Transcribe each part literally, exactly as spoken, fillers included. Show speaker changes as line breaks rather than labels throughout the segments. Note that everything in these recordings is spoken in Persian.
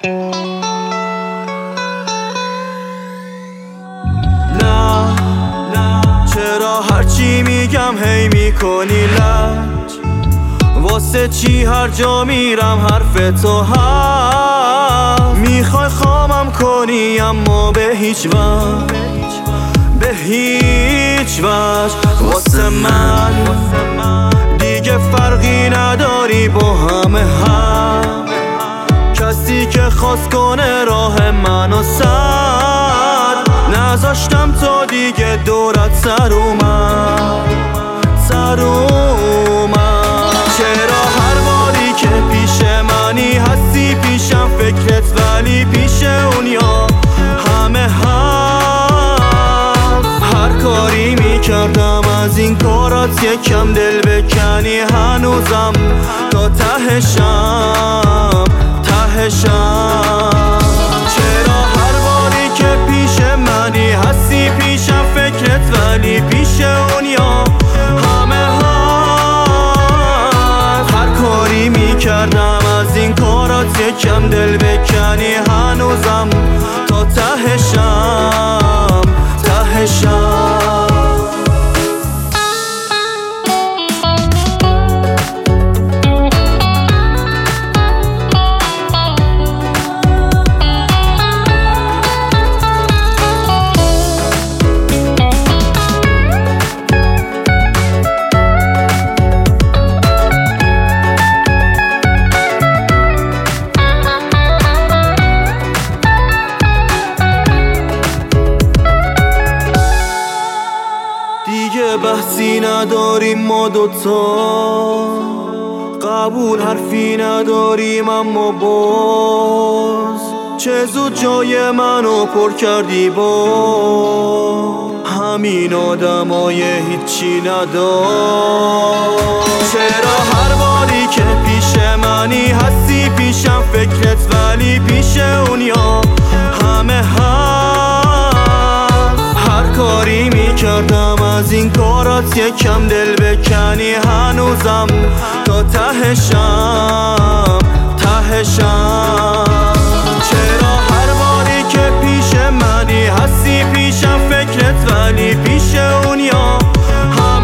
نه چرا هرچی میگم هی میکنی لج؟ واسه چی هر جا میرم حرف تو هست؟ میخوای خامم کنی اما به هیچ وجه، به هیچ وجه. واسه من دیگه فرقی نداری با همه هم، کسی که خواست کنه راه منو سد. نذاشتم تا دیگه دورت سر اومد، سر اومد. چرا هر باری که پیش منی هستی پیشم فکرت، ولی پیش اونیا همه هست. هر کاری میکردم از این کارات یکم دل بکنی، هنوزم تا تهشم تهشم. چرا هر باری که پیش منی هستی پیشم فکرت، ولی پیش اونیا همه هست. هر کاری میکردم از این کارات یکم دل بکنی، هنوزم تا تهشم تهشم. دیگه بحثی نداریم ما دوتا، قبول حرفی نداریم اما باز چه زود جای منو پر کردی با همین آدمای هیچی ندار. چرا هر باری که پیش منی هستی پیشم فکرت، ولی پیش اونیا همه هست. هر کاری میکردم از این کارات یکم دل بکنی، هنوزم تا تهشم تهشم. چرا هر باری که پیش منی هستی پیشم فکرت، ولی پیش اونیا همه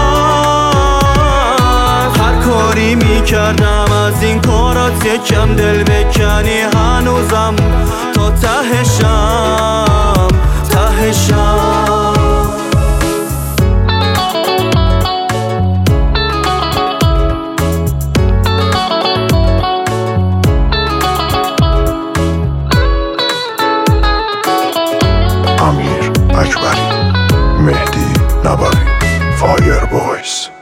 هست. هر کاری میکردم از این کارات یکم دل بکنی، هنوزم تا تهشم تهشم.
امیر اکبری، مهدی نبوی، فایر بویز.